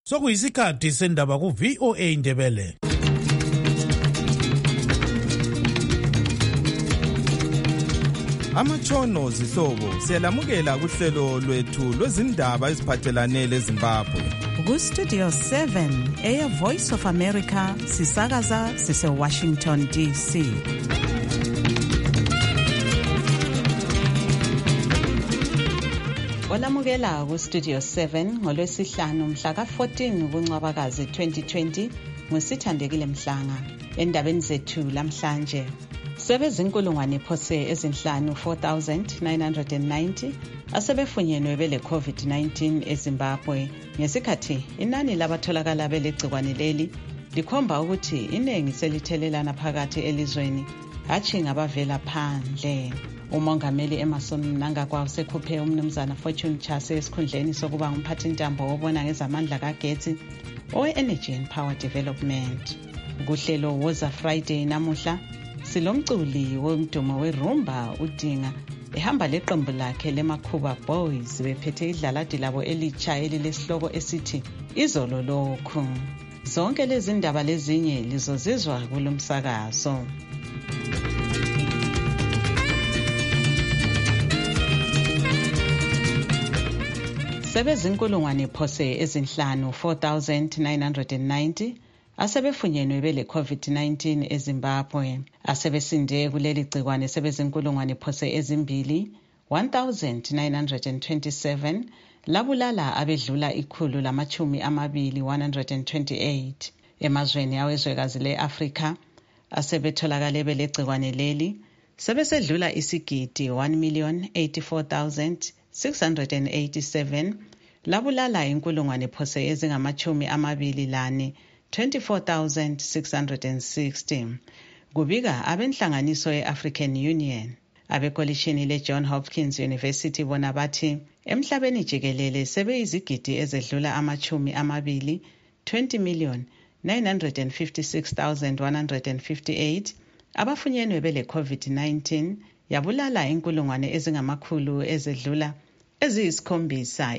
Sokuyisikhathi sendaba ku VOA Indebele. Amatshono zihlobo siyalamukela kuhlelo lwethu lwezindaba eziphathelane leZimbabwe. Ku-Studio 7 Air Voice of America sisakaza sise-Washington DC. Olamukela ku-Studio 7 ngolwesihlanu mhla ka-14 kuNcwabakazi 2020 ngusithandekile Mhlanga. Endabeni zethu lamhlanje, sebezinkulungwane phose ezinhlanu 4,990 asebefunyenwe bele COVID-19 eZimbabwe. Ngesikhathi inani labatholakala belegcikwane leli likhomba ukuthi iningi selithelelana phakathi elizweni, hatshi ngabavela phandle. Umongameli Emerson Mnangagwa usekhuphe umnumzana Fortune Chase esikhundleni sokuba ngumphathintambo obona ngezamandla kagetsi owe-Energy and Power Development. Kuhlelo Woza Friday namuhla silomculi womdumo werumba uDinga ehamba leqembu lakhe leMakhuba Boys bephethe idlaladi labo elitsha elilesihloko esithi Izolo Lokhu. Zonke lezi ndaba lezinye lizozizwa kulomsakazo. Sebezinkulungwane phose ezinhlanu 4,990 asebefunyenwe bele COVID-19 eZimbabwe. Asebesinde kuleli gcikwane sebezinkulungwane phose ezimbili 1,927, labulala abedlula ikhulu lamachumi amabili 128. Emazweni awezwekazi le-Afrika asebetholakale bele gcikwane leli sebesedlula isigidi 1,084,687, labulala inkulungwane phose ezingamachumi amabili lane 24,660. Kubika abenhlanganiso ye-African Union. Abekolishini le-John Hopkins University bona bathi emhlabeni jikelele sebeyizigidi ezedlula amachumi amabili 20,956,158 abafunyenwe bele COVID-19, yabulala inkulungwane ezingamakhulu ezedlula eziyisikhombisa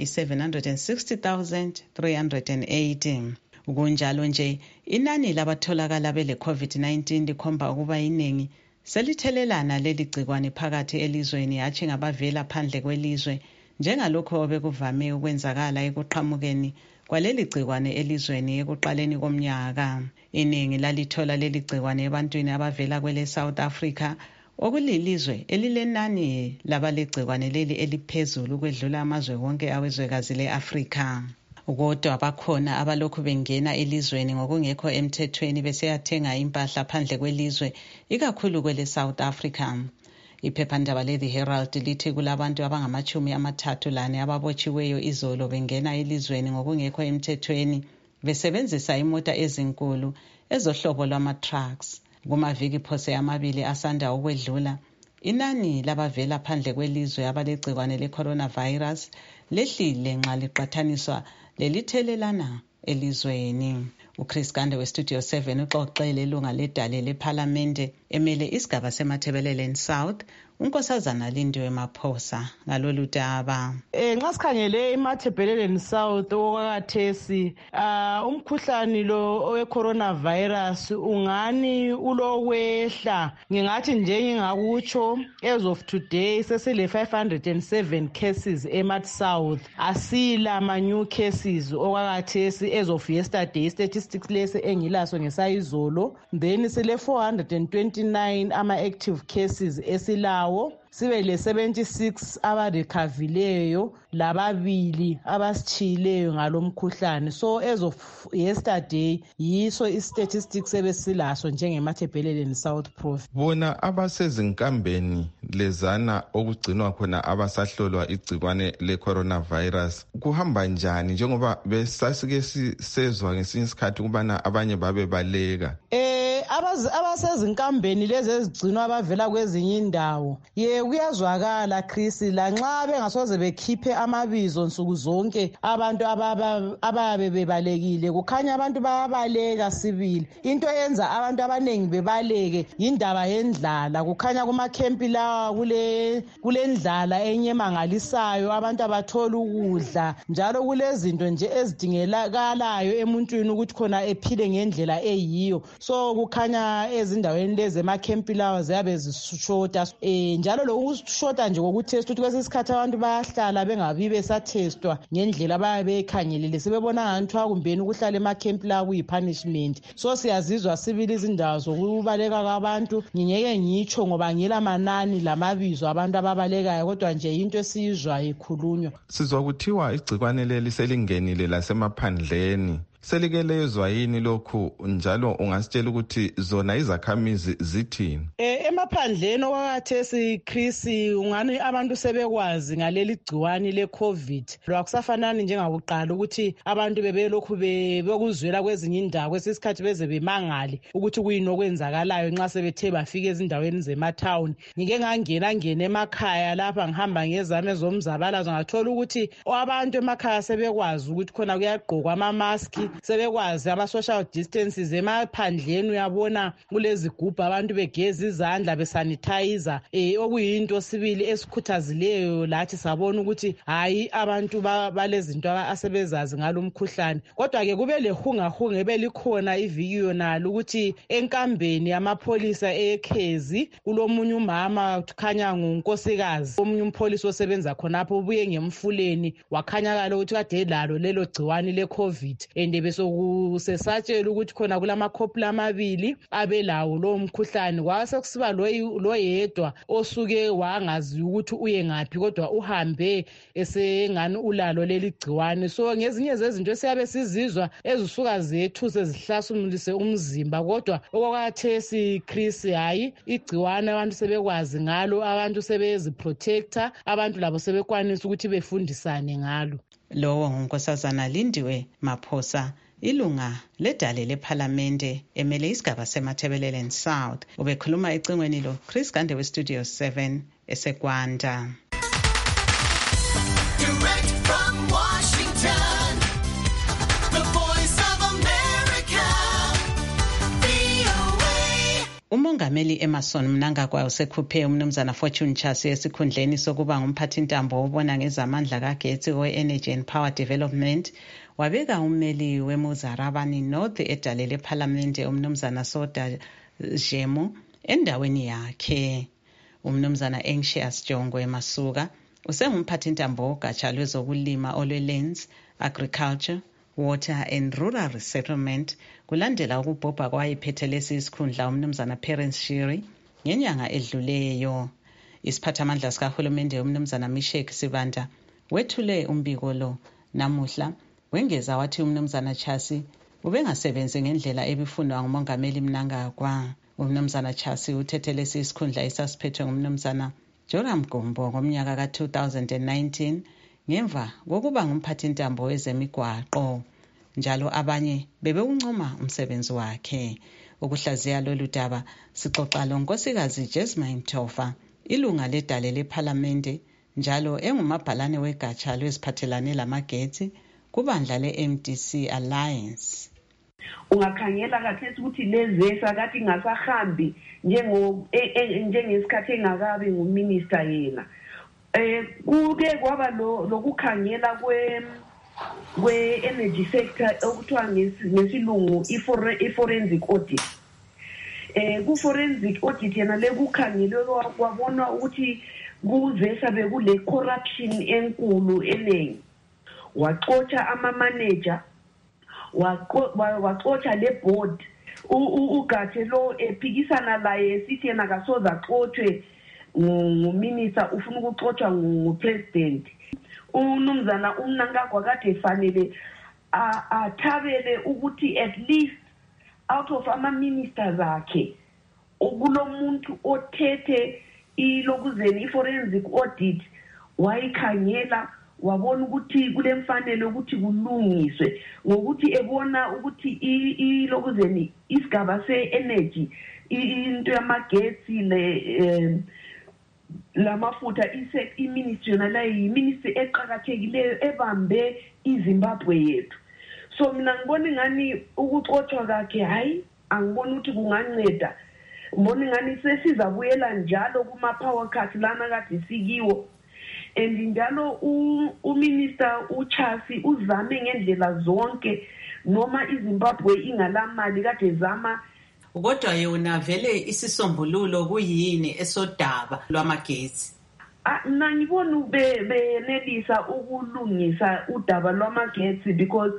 760,380. Kunjalo nje inani labatholakala bele COVID-19 likhomba ukuba iningi selithelelana leli gcikwane phakathi elizweni, hatshi ngabavela phandle kwelizwe njengalokho obekuvame ukwenzakala ekuqhamukeni kwaleli gcikwane elizweni ekuqaleni komnyaka. Iningi lalithola leli gcikwane ebantwini abavela kwele South Africa, okulilizwe elilenani labalegcikwane leli eliphezulu ukwedlula amazwe wonke awezwekazi le-Afrika. Kodwa bakhona abalokhu bengena elizweni ngokungekho emthethweni beseyathenga impahla phandle kwelizwe, ikakhulu kwele South Africa. Iphephandaba le-The Herald lithi kulabantu abangamachumi amathathu lane ababotshiweyo izolo bengena elizweni ngokungekho emthethweni besebenzisa imota ezinkulu ezohlobo lwama-trucks. Kumaviki phose amabili asanda ukwedlula, inani labavela phandle kwelizwe abalegcikwane le-coronavirus lehlile nxa liqathaniswa lelithelelana elizweni. uChris Gande weStudio 7 uxoxele ilunga ledale lephalamende emele isigaba seMathebeleleni South, unkosazana Lindiwe Maphosa ngalolu daba. Nxa sikhangele eMathebeleleni South okwakathesi umkhuhlane lo owe-coronavirus ungani ulokwehla. Ngingathi nje ngingakutsho as of today sesile 507 cases eMath South. Asila ma-new cases okwakathesi as of yesterday, statistics lesi engilaso ngesayizolo. Then sile 429 ama-active cases esilawo. Sibe le 76 abarekhavileyo lababili abasitshiyileyo ngalomkhuhlane. So as of yesterday yiso i-statistics ebesilaso njengemathebheleleni South Province. Bona abasezinkambeni lezana okugcinwa khona abasahlolwa igcikwane le-coronavirus kuhamba njani, njengoba besasike sisezwa ngesinye isikhathi ukubana abanye babe baleka? abasezinkambeni lezi ezigcinwa abavela kwezinye indawo kuyazwakala Chris lanxa bengasoze bekhiphe amabizo nsuku zonke abantu ababe bebalekile kukhanya abantu bayabaleka sibili into yenza abantu abanengi bebaleke indaba yendlala kukhanya kumakhempi lawa kulendlala enyemangalisayo abantu abathola ukudla njalo kulezinto nje ezidingelakalayo emuntwini ukuthi khona ephile ngendlela eyiyo so kukhanya ezindaweni lezi emakhempi lawa ziyabe zishota njalo lokushota nje kokutest ukuthi kwesikhathi abantu bayahlala bengabi besatestwa ngendlela abayabe bekhangelele sebebona ngathi akumbeni ukuhlala emakhempi lawa kuyipunishment so siyazizwa sibili izindawo zokubaleka kwabantu ngingeke ngitsho ngoba ngila manani lamabizo abantu ababalekayo kodwa nje into esizwa ikhulunywa sizwa kuthiwa igcikwane leli selingenile lasemaphandleni selikelezwa yini lokhu njalo ungasitshela ukuthi zona izakhamizi zithini emaphandleni okwakhathesi Chris ungani abantu sebekwazi ngaleli gciwane leCovid akusafanani njengakuqala ukuthi abantu bebelokhu bekuzwela kwezinye indawo kwesikhathi beze bemangale ukuthi kuyini okwenzakalayo nxa sebethe bafika ezindaweni zematown ngike ngangena emakhaya lapha ngihamba ngezame zomzabalazo ngathola ukuthi abantu emakhaya sebekwazi ukuthi khona kuyagqokwa ama-mask sebekwazi ama-social distances emaphandleni uyabona kulezigubhu abantu begeza izandla besanitizer okuyinto sibili esikhuthazileyo lathi sabona ukuthi hayi abantu balezinto asebezazi ngalo mkhuhlane kodwa-ke kube lehungahunga ebelikhona iviki yonalo ukuthi enkambeni yamapholisa ekhezi kulomunye umama kukhanya ngunkosikazi omunye umpholisa osebenza khonapho ubuye ngemfuleni wakhanyakala ukuthi kade lalo lelo gciwane leCovid and besokusesatshela ukuthi khona kulamakhopula amabili abelawo lowo mkhuhlane kwasekusiba loyedwa osuke wangazi ukuthi uye ngaphi kodwa uhambe esengani ulalo leli gciwane so ngezinye zezinto siyabe sizizwa ezisuka zethu sezihlasimulise umzimba kodwa okwakhathesi Chris hayi igciwane abantu sebekwazi ngalo abantu sebeziprotector abantu labo sebekwanisa ukuthi befundisane ngalo lowo ngunkosazana Lindiwe Maphosa ilunga ledale lephalamende emele isigaba seMatabeleland South ubekhuluma ecingweni lo Chris Gande we Studio 7 eseGwanda. Direct from Washington, the voice of America, VOA. Umongameli Emerson Mnangagwa usekhuphe umnumzana Fortune Chasi esikhundleni sokuba ngumphathintambo obona ngezamandla kagetsi we-Energy and Power Development wabeka ummeli weMuzarabani North edale lephalamende umnumzana Soda Jemo endaweni yakhe. Umnumzana Anxious Jongwe Masuka usengumphathintambo ogatsha lwezokulima olwe-Lands, Agriculture, Water and Rural Resettlement kulandela ukubhobha kwayiphethe lesi isikhundla umnumzana Perence Shiri ngenyanga edluleyo. Isiphathamandla sikahulumende umnumzana Mishek Sibanda wethule umbiko lo namuhla wengeza wathi umnumzana Chasi ubengasebenzi ngendlela ebifunwa ngumongameli Mnangagwa. Umnumzana Chasi uthethe lesi isikhundla esasiphethwe ngumnumzana Joram Gombo ngomnyaka ka-2019 ngemva kokuba ngumphathintambo wezemigwaqo njalo abanye bebewuncoma umsebenzi wakhe. Ukuhlaziya lolu daba sixoxa lo nkosikazi Jasmine Tofa ilunga ledale lephalamende njalo engumabhalane wegatsha lweziphathelane lamagetsi kubandla le-MDC Alliance. Ungakhangela kakhesi ukuthi lezi akathi ingasahambi njengesikhathi engakabi nguminister yena kuke kwaba lokukhangela kwe-energy sector okuthiwa ngesilungu i-forensic audit ku-forensic audit yena lekukhangelwe kwabonwa ukuthi kuzesa bekule corruption enkulu eningi waxotsha ama-manager waxotsha le board ugathe lo ephikisana laye sithi yena kasoze axothwe nguminister ufuna ukuxothwa ngupresident. Umnumzana uMnangagwa kade fanele athabele ukuthi at least out of ama-ministers akhe kulomuntu othethe ilokuzeni i-forensic audit wayikhangela wabona ukuthi kulemfanele ukuthi kulungiswe ngokuthi ebona ukuthi ilokuzeni isigaba se-energy into yamagetsi lamafutha iministry yona la yiministry eqhakathekileyo ebambe iZimbabwe yethu. So mina ngibona ngani ukuxoxwa kwakhe hayi angibona ukuthi kunganceda. Ngibona ngani sesizabuyela njalo kuma power cut lana kade sikiwo. And njalo uminister uChasi uzame ngendlela zonke noma iZimbabwe ingalamali kade zama. Kodwa yona vele isisombululo kuyini esodaba lwamagetsi? Mina ngibona benelisa ukulungisa udaba lwamagetsi because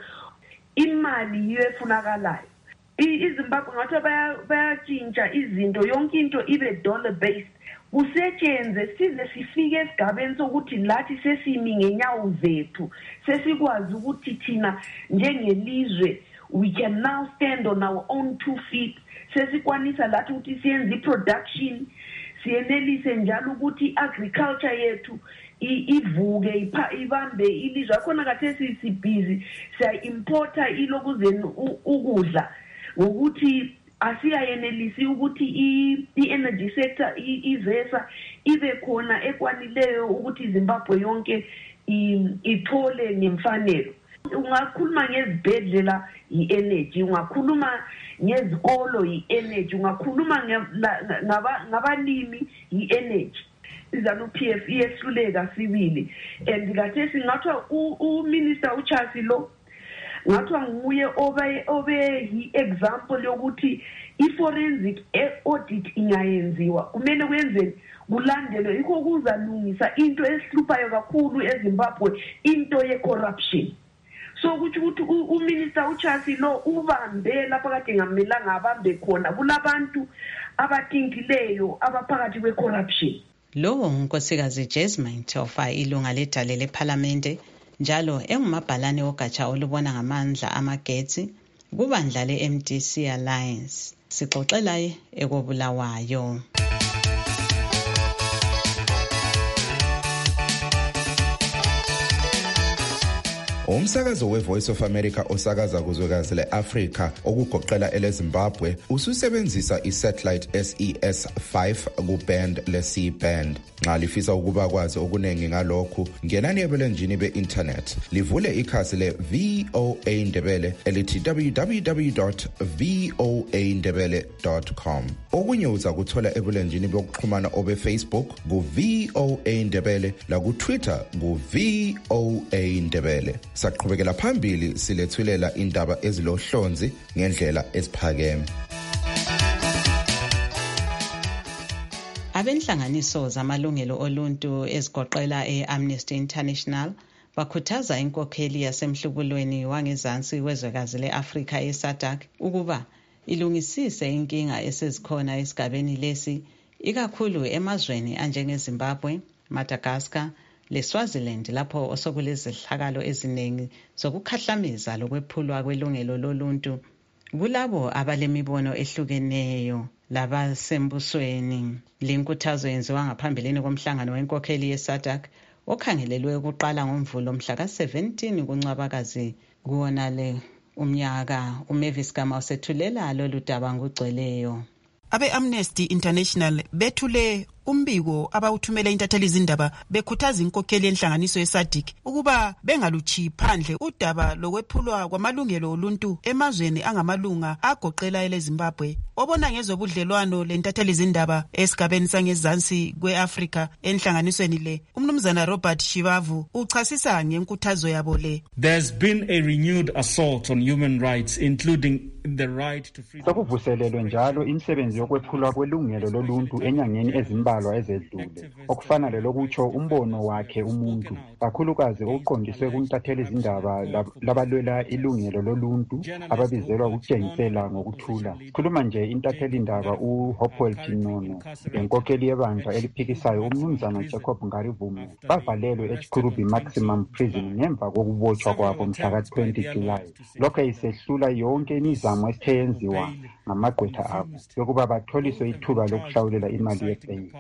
imali yefunakalayo. iZimbabwe ngathi bayatshintsha izinto yonke into ibe dollar based. Kusetshenzwe size sifike esigabeni sokuthi lathi sesimi ngenyawo zethu sesikwazi ukuthi thina njengelizwe we can now stand on our own 2 feet. Sesikwanisa lathi ukuthi siyenze production siyenelise njalo ukuthi agriculture yethu ivuke ibambe ilizwe khona kade sibhizi siya importa ilokuzeni ukudla ngokuthi asiyayenelisi ukuthi i-energy sector izesa ibe khona ekwanileyo ukuthi iZimbabwe yonke ithole ngemfanelo. Ungakhuluma ngezibhedlela i-energy, ungakhuluma ngezikolo i-energy, ungakhuluma ngabalimi i-energy. ZANU-PF iyehluleka sibili and kade singathwa uminister uChasi lo ngathwa nguye obe yi-example yokuthi i-forensic audit ingayenziwa kumele kwenzeni kulandelwe yikho kuzalungisa into esihluphayo kakhulu eZimbabwe into ye-corruption. So ukuthi uminister uChasi lo ubambe lapha kade ngamelanga abambe khona kulabantu abathinkileyo abaphakathi kwe-corruption. Lowo ngunkosikazi Jasmine Tofa ilunga ledale leParlamente njalo engumabhalane ogatsha olubona ngamandla amagetsi kubandla le-MDC Alliance. Sixoxela ekobulawayo. Umsakazo weVoice of America osakaza kuzwekazi leAfrika okugoqela eleZimbabwe ususebenzisa isatellite SES5 kuband le-C-band. Nxa lifisa ukuba kwazi okunengi ngalokhu, ngenani ebulenjini be-internet livule ikhasi le-VOA Ndebele elithi www.voandebele.com. Okunye uza kuthola ebulenjini bokuxhumana obe-Facebook ku-VOA Ndebele laku-Twitter ku-VOA Ndebele. Saqhubekela phambili silethulela indaba ezilohlonzi ngendlela esiphakeme. Abenhlanganiso zamalungelo oluntu ezigoqela e-Amnesty International bakhuthaza inkokheli yasemhlubulweni wangezansi wezwekazi le-Afrika eSADC ukuba ilungisise inkinga esezikhona esigabeni lesi ikakhulu emazweni anjengeZimbabwe, Madagascar leSwaziland lapho osokulezehlakalo eziningi zokukhahlameza lokwephulwa kwelungelo loluntu kulabo abalemibono ehlukeneyo labasembusweni. Linkuthazo yenziwa ngaphambilini komhlangano wenkokheli yeSADC okhangelelwe ukuqala ngoMvulo mhla ka-17 kuNcwabakazi kuwonale umnyaka. uMavis Gama usethulela lolu daba ngugcweleyo. Abe-Amnesty International bethule umbiko abawuthumele intatheli izindaba bekhuthaza inkokheli yenhlanganiso yeSADC ukuba bengaluchiyi phandle udaba lokwephulwa kwamalungelo oluntu emazweni angamalunga agoqela eleZimbabwe. Obona ngezobudlelwano lentatheli izindaba esigabeni sangezansi kwe-Afrika enhlanganisweni le, umnumzana Robert Shivavu uchasisa ngenkuthazo yabo le. There's been a renewed assault on human rights including the right to freedom. Sokuvuselelwe njalo imisebenzi yokwephulwa kwelungelo loluntu enyangeni ezimbalwa ezedlule okufana lelokutsho umbono wakhe umuntu kakhulukazi okuqondiswe kuntatheli izindaba labalwela ilungelo loluntu ababizelwa ukutshengisela ngokuthula. Sikhuluma nje intatheli indaba uHopewell Chinono lenkokheli yebandla eliphikisayo umnumzana Jacob Ngarivume bavalelwe eChikurubi Maximum Prison ngemva kokubotshwa kwabo mhla ka-20 July. Lokho isehlula yonke imizamo esithe yenziwa ngamagqwetha abo yokuba batholiswe ithuba lokuhlawulela imali yeBail.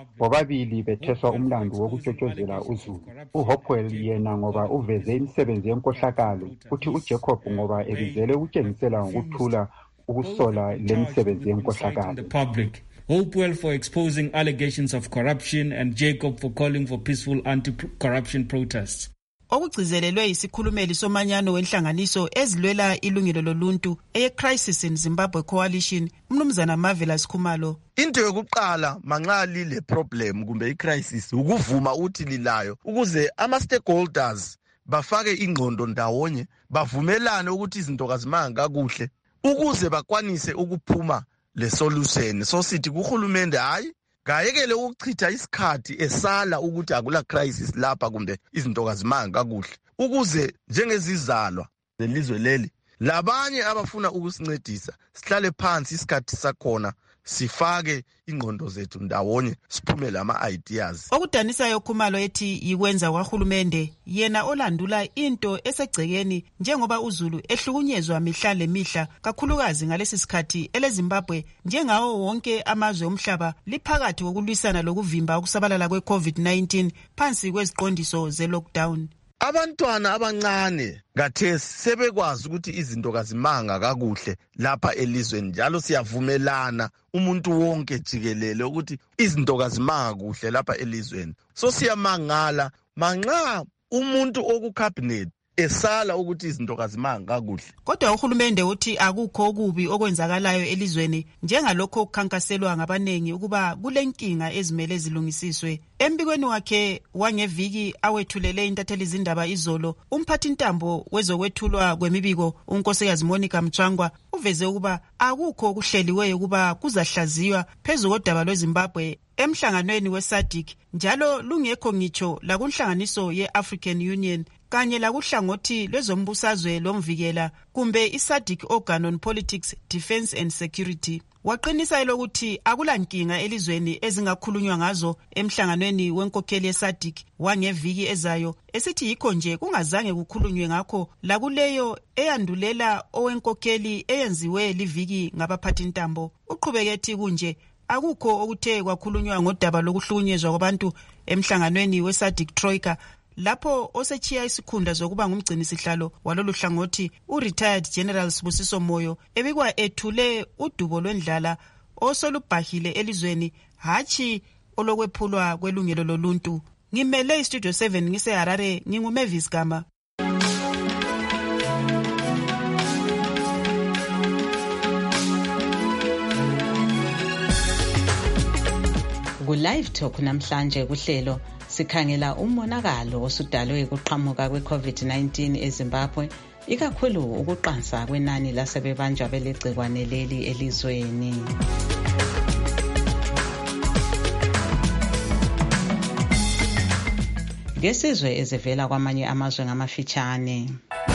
bobabili betheswa umlandu wokutshotshozela uZulu. uHopewell yena ngoba uveze imisebenzi yenkohlakalo, futhi uJacob ngoba ebizele ukutshengisela ngokuthula ukusola lemisebenzi yenkohlakalo. Hopewell for exposing allegations of corruption and Jacob for calling for peaceful anti-corruption protests. Okugcizelelwe isikhulumeli somanyano wenhlanganiso ezilwela ilungelo loluntu eye-Crisis in Zimbabwe Coalition, umnumzana Marvelous Khumalo. Into yokuqala manxa lile problem kumbe i-crisis ukuvuma uthi lilayo ukuze ama-stakeholders bafake ingqondo ndawonye, bavumelane ukuthi izinto kazimanga kakuhle ukuze bakwanise ukuphuma le solution. So sithi kuhulumende hayi kayekele ukuchitha isikhathi esala ukuthi akula crisis lapha kumbe izinto kazimanga kakuhle, ukuze njengezizalwa zelizwe leli labanye abafuna ukusincedisa sihlale phansi isikhathi sakhona, sifake ingqondo zethu ndawonye, siphume lama-ideas. Okudanisayo Khumalo ethi yikwenza kwahulumende yena olandula into esegcekeni njengoba uZulu ehlukunyezwa mihla lemihla, kakhulukazi ngalesi sikhathi eleZimbabwe njengawo wonke amazwe omhlaba liphakathi kokulwisana lokuvimba ukusabalala kwe-COVID-19 phansi kweziqondiso ze-lockdown. Abantwana abancane ngathesi sebekwazi ukuthi izinto kazimanga kakuhle lapha elizweni, njalo siyavumelana umuntu wonke jikelele ukuthi izinto kazimanga kuhle lapha elizweni. So siyamangala manxa umuntu okucabinet esala ukuthi izinto kazimanga kakuhle. Kodwa uhulumende uthi akukho okubi okwenzakalayo elizweni njengalokho okukhankaselwa ngabanengi ukuba kulenkinga ezimele zilungisiswe. Embikweni wakhe wangeviki awethulele intatheli izindaba izolo, umphathintambo wezokwethulwa kwemibiko unkosikazi Monica Mchangwa uveze ukuba akukho okuhleliweyo ukuba kuzahlaziywa phezu kodaba lweZimbabwe emhlanganweni weSADC, njalo lungekho ngitsho lakunhlanganiso ye-African Union kanye lakuhlangothi lwezombusazwe lomvikela kumbe iSADC Organ on Politics, Defence and Security. Waqinisa elokuthi akulankinga elizweni ezingakhulunywa ngazo emhlanganweni wenkokheli yeSADC wangeviki ezayo, esithi yikho nje kungazange kukhulunywe ngakho lakuleyo eyandulela owenkokheli eyenziwe liviki ngabaphathintambo. Uqhubeke ethi kunje akukho okuthe kwakhulunywa ngodaba lokuhlukunyezwa kwabantu emhlanganweni weSADC Troika, lapho osechiya isikhundla zokuba ngumgcini sihlalo walolu hlangothi u-retired General Sibusiso Moyo ebikwa ethule udubo lwendlala osolubhahile elizweni, hatshi olokwephulwa kwelungelo loluntu. Ngimele iStudio 7 ngiseHarare, nginguMavis Gama. Ku-Live Talk namhlanje kuhlelo sikhangela umonakalo osudalwe ukuqhamuka kwe-COVID-19 eZimbabwe, ikakhulu ukuqansa kwenani lasebebanjwa belegcikwane leli elizweni. Ngesizwe ezivela kwamanye amazwe ngamafitshane.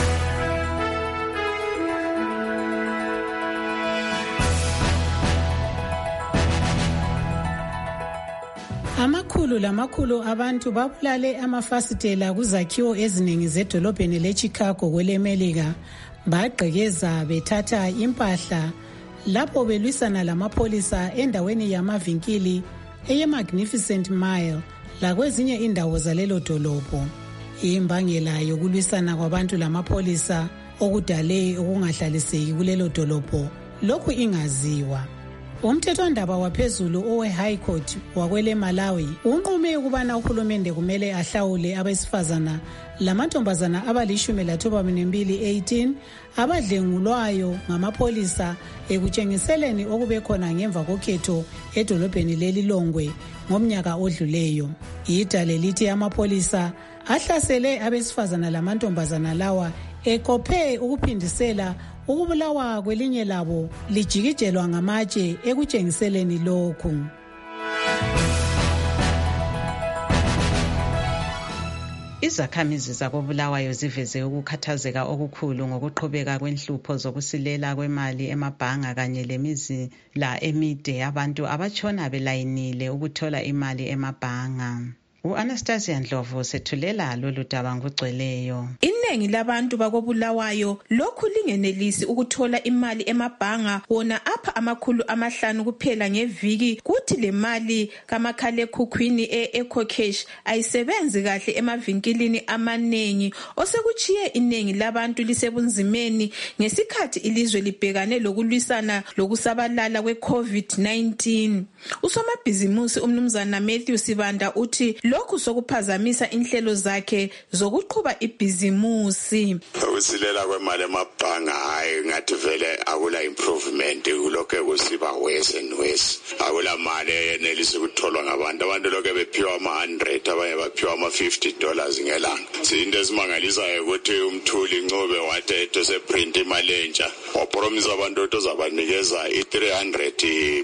Amakhulu lamakhulu abantu babulale amafasitela kuzakhiwo eziningi zedolobheni leChicago kwelemelika, bagqekeza bethatha impahla lapho belwisana lamapholisa endaweni yamavinkili eye-Magnificent Mile lakwezinye indawo zalelo dolobho. Imbangela yokulwisana kwabantu lamapholisa okudale ukungahlaliseki kulelo dolobho lokhu ingaziwa. Umthethwandaba waphezulu owe-High Court wakwele Malawi unqume ukubana uhulumende kumele ahlawule abesifazana lamantombazana abali-12 abadlengulwayo ngamapholisa ekutshengiseleni okubekhona ngemva kokhetho edolobheni lelilongwe ngomnyaka odluleyo. Idale lithi amapholisa ahlasele abesifazana lamantombazana lawa ekophe ukuphindisela ukubulawa kwelinye labo lijikijelwa ngamatshe ekutshengiseleni lokhu. Izakhamizi zakobulawayo ziveze ukukhathazeka okukhulu ngokuqhubeka kwenhlupho zokusilela kwemali emabhanga kanye lemizila emide yabantu abatshona belayinile ukuthola imali emabhanga. U-Anastasia Ndlovu sethulela lolu daba ngokugcweleyo. Iningi labantu bakobulawayo lokhu lingenelisi ukuthola imali emabhanga wona apha $500 kuphela ngeviki, kuthi le mali kamakhalekhukhwini e-EcoCash ayisebenzi kahle emavinkilini amanengi, osekuchiye iningi labantu lisebunzimeni ngesikhathi ilizwe libhekane lokulwisana lokusabalala kwe-COVID-19. Usomabhizimusi umnumzana Matthew Sibanda uthi lokhu sokuphazamisa inhlelo zakhe zokuqhuba ibhizimusi. Ukusilela kwemali emabhanga hayi ngathi vele akula improvement, kulokho kusiba worse and worse. Akula mali enelisa ukutholwa ngabantu. Abantu lokho bephiwa ama-100, abanye baphiwa ama-$50 ngelanga. Into esimangalisayo ukuthi umthuli Ncube wathi etose print imali entsha, wapromisa abantu ukuthi uzabanikeza i-300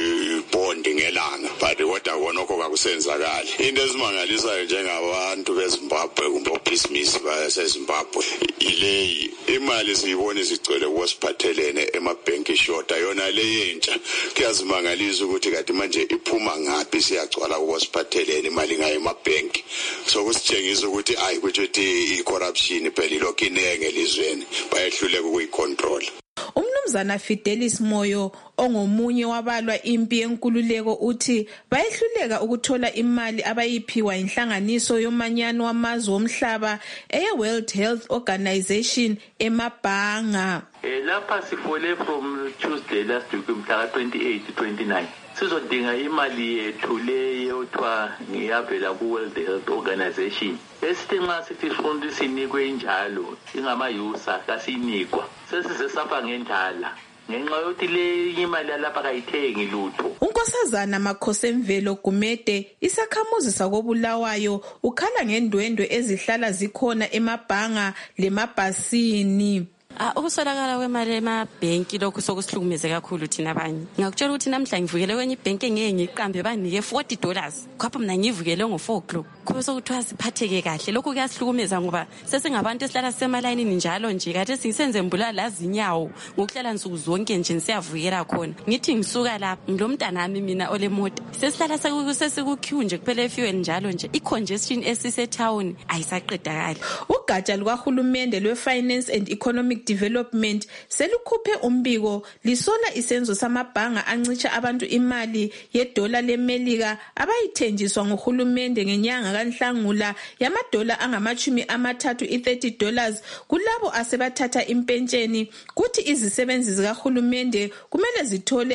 bond ngelanga, but kodwa konokho kakusenzakali. Into esimangalisayo njengabantu beZimbabwe kumbe obhizinisi baseZimbabwe ile imali siyibona izigcwele kwasiphathelene emabhenki shota, yona le yentsha kuyazimangalisa ukuthi kade manje iphuma ngaphi, siyagcwala kwasiphathelene imali ngayo emabhenki. So kusitshengisa ukuthi ayi kuthi i-corruption phela lokho inenge elizweni bayehluleka ukuyicontrol. Umnumzana Fidelis Moyo ongomunye wabalwa impi yenkululeko uthi bayehluleka ukuthola imali abayiphiwa inhlanganiso yomanyano wamazwe omhlaba eye-World Health Organization emabhanga. Lapha sifole from Tuesday last week mhla 28 to 29 sizodinga imali yethu leyo thwa ngiyavela ku-World Health Organization. Esithi nxa sithi sifuna sinikwe injalo ingamayusa kasinikwa sesize sapha ngendala ngenxa yokuthi le imali yalapha kayithengi lutho. Unkosazana Makhosemvelo Gumede isakhamuzi sakobulawayo ukhala ngendwendwe ezihlala zikhona emabhanga lemabhasini. Ukuswelakala kwemali emabhenki lokhu sokusihlukumeze kakhulu thina abanye. Ngakutshela ukuthi namhla ngivukele kwenye ibhenki engeke ngiqambe banike $40. Khapha mina ngivukele ngo4 o'clock. Kube sokuthiwa siphatheke kahle. Lokhu kuyasihlukumeza ngoba sesingabantu esihlala sisemalayini njalo nje kade sisenze mbulala lazinyawo ngokuhlala nsuku zonke nje siyavukela khona. Ngithi ngisuka lapha ngilomntanami mina olemoto. Sesihlala sesikuqueue nje kuphela efuel njalo nje. I-congestion esisetown ayisaqedakali. Ugatsha lukahulumende lwe-Finance and Economic Development selukhuphe umbiko lisola isenzo samabhanga ancitsha abantu imali $1 leMelika abayithenjiswa ngohulumende ngenyanga kaNhlangula yamadola angama-30 $30 kulabo asebathatha impentsheni, kuthi izisebenzi zikahulumende kumele zithole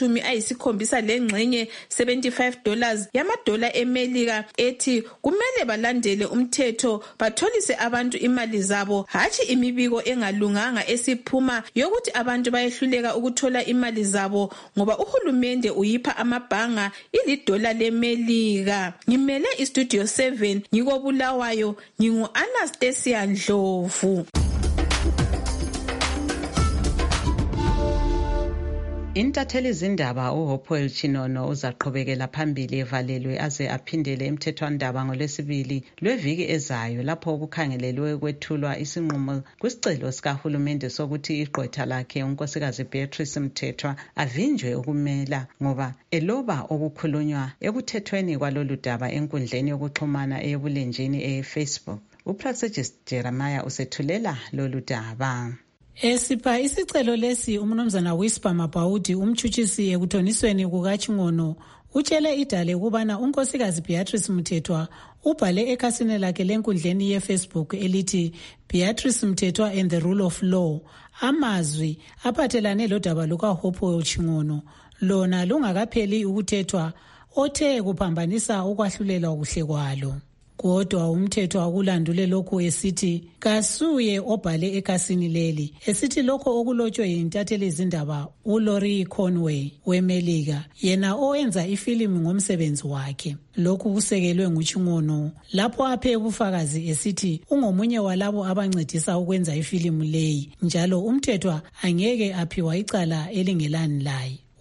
$70 lengxenye $75 yamadola eMelika ethi kumele balandele umthetho batholise abantu imali zabo, hatshi imibiko engalunganga esiphuma yokuthi abantu bayehluleka ukuthola imali zabo ngoba uhulumende uyipha amabhanga $1 leMelika. Ngimele iStudio 7 ngikobulawayo, ngingu-Anastasia Ndlovu. Intatheli zindaba uHopewell Chinono uzaqhubekela phambili evalelwe aze aphindele emthethwandaba ngolwesibili lweviki ezayo lapho kukhangelelwe kwethulwa isinqumo kwisicelo sikahulumende sokuthi igqwetha lakhe unkosikazi Beatrice Mthethwa avinjwe ukumela ngoba eloba okukhulunywa ekuthethweni kwalolu daba enkundleni yokuxhumana eyobulenjini eFacebook. uProfessor Jeremiah usethulela lolu daba. Esipha isicelo lesi umnumzana Whisper Mabhaudi umtshutshisi ekuthonisweni kukaChingono utshele idale ukubana unkosikazi Beatrice Mthethwa ubhale ekhasini lakhe lenkundleni yeFacebook elithi Beatrice Mthethwa and the Rule of Law, amazwi aphathelane lodaba lukaHopewell Chingono lona lungakapheli ukuthethwa othe kuphambanisa ukwahlulelwa kuhle kwalo. Kodwa umthetho akulandule lokhu esithi kasuye obhale ekhasini leli esithi lokho okulotshwe yintatheli zindaba uLaurie Conway weMelika yena owenza ifilimu ngomsebenzi wakhe. Lokhu kusekelwe nguChingono lapho aphe ubufakazi esithi ungomunye walabo abancedisa ukwenza ifilimu leyi njalo umthetho angeke aphiwa icala elingelani laye.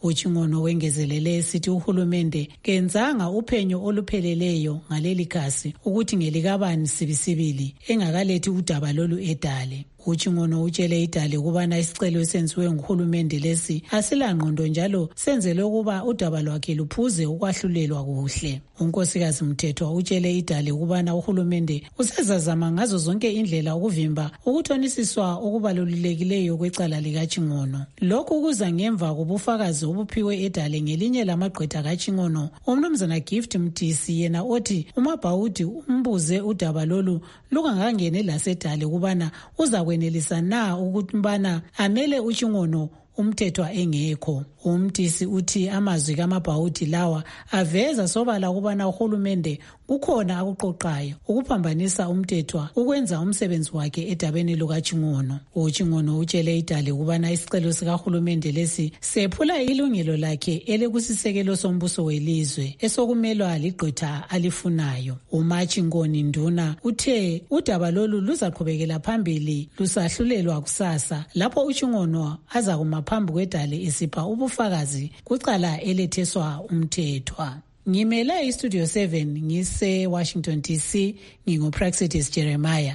uChingono wengezelele esithi uhulumende kenzanga uphenyo olupheleleyo ngaleli khasi ukuthi ngelikabani sibisibili engakalethi udaba lolu edale. uChingono utshele idale ukubana isicelo esenziwe nguhulumende lesi asilangqondo njalo senzelwe ukuba udaba lwakhe luphuze ukwahlulelwa kuhle. uNkosikazi Mthethwa utshele idale ukubana uhulumende usezazama ngazo zonke indlela ukuvimba ukuthonisiswa okubalulekileyo kwecala likaChingono. Lokhu kuza ngemva kobufakazi obuphiwe edale ngelinye lamagqwetha kaChingono, umnumzana Gift Mtisi, yena othi uMabhawudi umbuze udaba lolu lungangangeni lasedale ukubana uzakwenelisa na ukumbana amele uChingono uMthethwa engekho. uMtisi uthi amazwi kaMabhawudi lawa aveza sobala ukubana uhulumende kukhona akuqoqayo ukuphambanisa uMthethwa ukwenza umsebenzi wakhe edabeni lukaChingono. uChingono utshele idale ukubana isicelo sikahulumende lesi sephula ilungelo lakhe elekusisekelo sombuso welizwe esokumelwa ligqwetha alifunayo. uMachingoni Nduna uthe udaba lolu luzaqhubekela phambili lusahlulelwa kusasa lapho uChingono azakuma phambi kwedale esipha ubufakazi kucala eletheswa uMthethwa. Ngimela iStudio 7 ngise Washington DC, nginguPraxitis Jeremiah.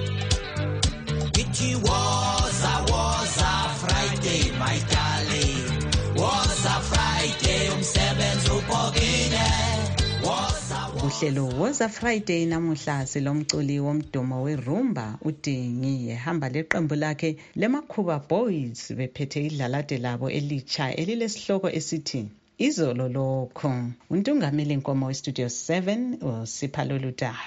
It was a Friday, my darling. Was a Friday, umsebenzi ubhokile. Uhlelo was a Friday namuhla silomculi womdumo werumba uDingi ehamba leqembu lakhe leMakhuba Boys bephethe idlalade labo elitsha elilesihloko esithi Izolo lokho. Untungameli Nkomo weStudio 7 usipha lolu daba.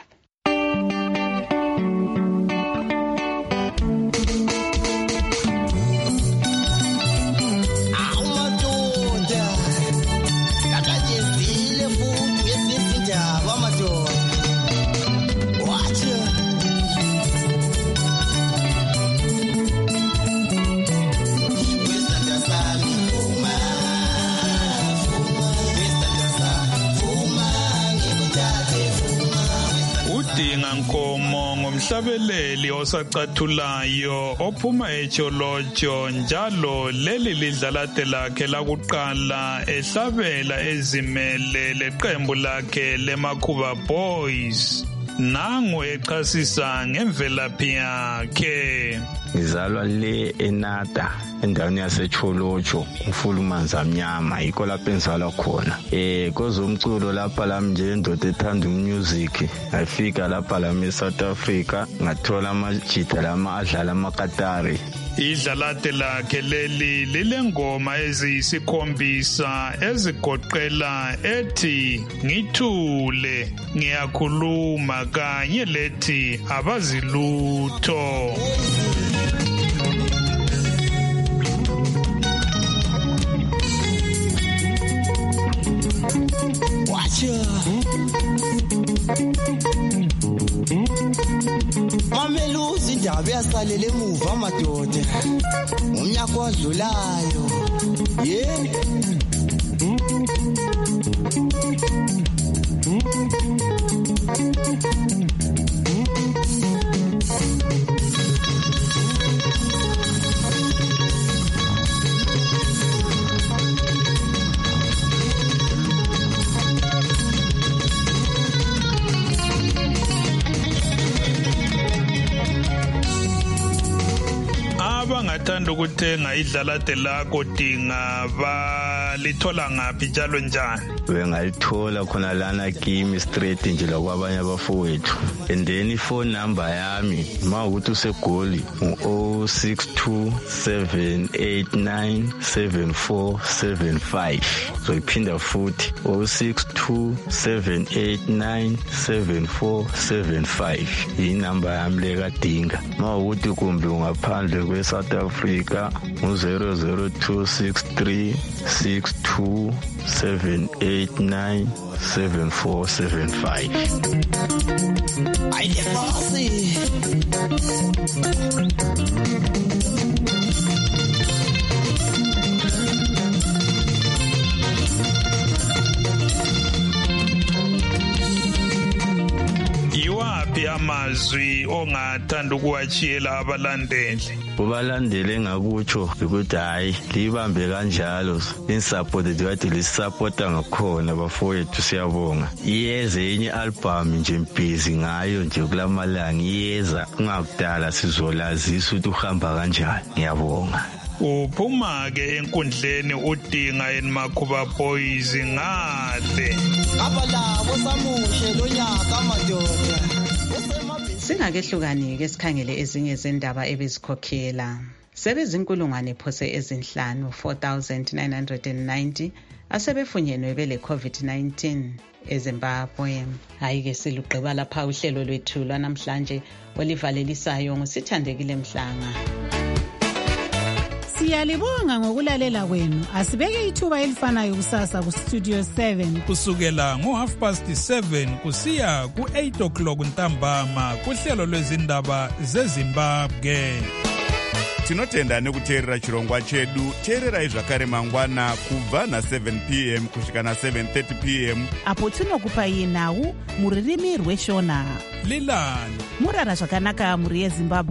Nkomo ngomhlabeleli osacathulayo ophuma eCholotsho, njalo leli lidlalade lakhe lakuqala ehlabela ezimele leqembu lakhe leMakhuba Boys. Nangu echasisa ngemvelaphi yakhe. Ngizalwa le eNada endaweni yaseCholotsho, uFulumanzi amnyama, yikho lapho engizalwa khona. Kozomculo lapha lami nje indoda ethanda umusic. Ngafika lapha lami eSouth Africa ngathola amajita lama adlala amakatari. Idlalade lakhe leli lilengoma eziyisikhombisa ezigoqela ethi ngithule, ngiyakhuluma kanye lethi abazilutho. Mameluzi indaba yasalela emuva amadoda umnyaka odlulayo Abangathanda ukuthenga idlalade lakho Dinga balithola ngaphi njalo njani? Bengalithola khona lana kimi straight nje lakwabanye abafowethu. And then iphone number yami mawukuthi usegoli u0627897475. So iphinda futhi 0627897475 inamba yami leka Dinga. Mawukuthi kumbe ungaphandle kweSouth Africa u002636278974745. Ay de bossy. Iwaphi amazwi engathanda ukuwachiyela abalandeli? Ubalandeli engakutsho ukuthi hayi libambe kanjalo insupport kade lisupporta ngakhona bafowethu siyabonga. Iyeze enye album nje busy ngayo nje kulamalanga iyeza kungakudala sizolazisa ukuthi uhamba kanjani. Ngiyabonga. Uphuma-ke enkundleni udinga eNimakhuba Boys ngale. Abalabo samuhle lonyaka amadoda. Singakehlukani-ke sikhangele ezinye zendaba ebezikhokhela. Sebezinkulungwane phose ezinhlanu 4,990 asebefunyenwe bele COVID-19 eZimbabwe. Hayi-ke silugqiba lapha uhlelo lwethu lwanamhlanje olivalelisayo nguSithandekile Mhlanga. Siyalibonga ngokulalela kwenu. Asibeke ithuba elifanayo kusasa ku Studio 7 kusukela ngo7:30 kusiya ku8 ntambama kuhlelo lwezindaba zeZimbabwe. Tinotenda nekuteerera chirongwa chedu. Teererai zvakare mangwana kubva na7 p.m. kusvika na7:30 p.m. apo tinokupai nhau muririmi rweshona. Lilani murara zvakanaka muri yeZimbabwe.